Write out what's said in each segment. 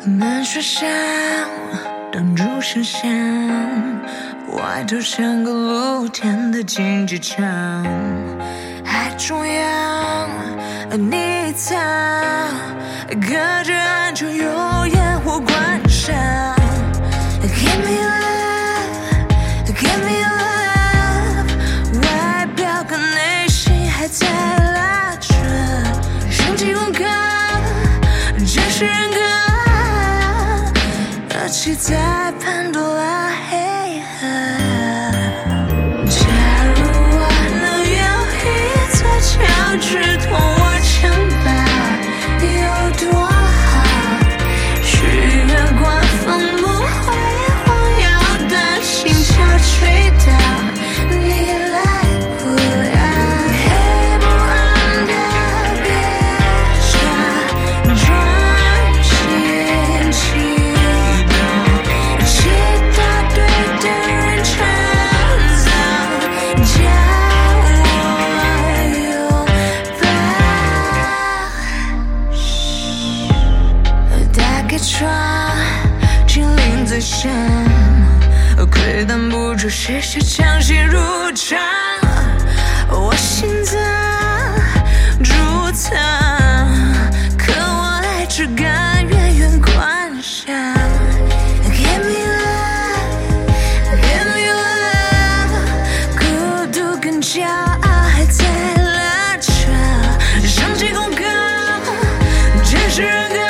门锁上，灯烛声响，外头像个露天的竞技场，海中央你藏，隔着暗就有烟火观赏。Give me love, give me love， 外表跟内心还在拉扯，升级广告，真实人格。期待潘多拉黑盒。假如我能有一座桥直通我城堡，有多好？许愿光风不会晃摇的心潮吹到你来不了，黑不安的别傻装心情。窗精灵在闪，窥探不出是谁强行入场。我心脏贮藏，可我还只敢远远观赏。Give me love, give me love， 孤独跟骄傲还在拉扯，升级广告，真实人格。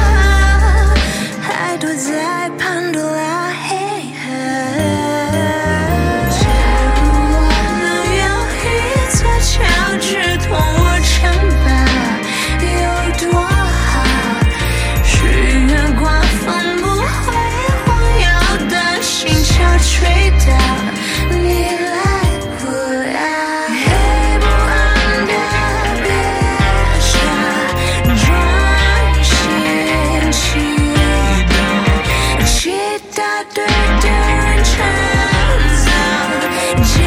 躲在潘多拉黑盒。假如我能有一座桥直通我城堡，有多好？许愿刮风不会晃摇的心潮吹到你来不了，黑不安的别傻装心情。期待对的人成长，叫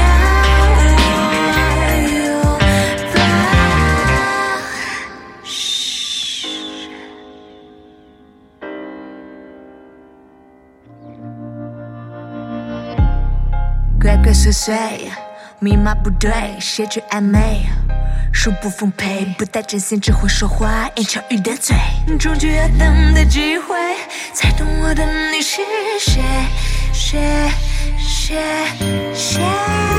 我拥抱。嘘。鬼鬼祟祟，密码不对，写句暧昧。手不丰沛，不带真心，只会说话，言巧语得罪。终究要等待机会，才懂我的你是谁，谁，谁，谁。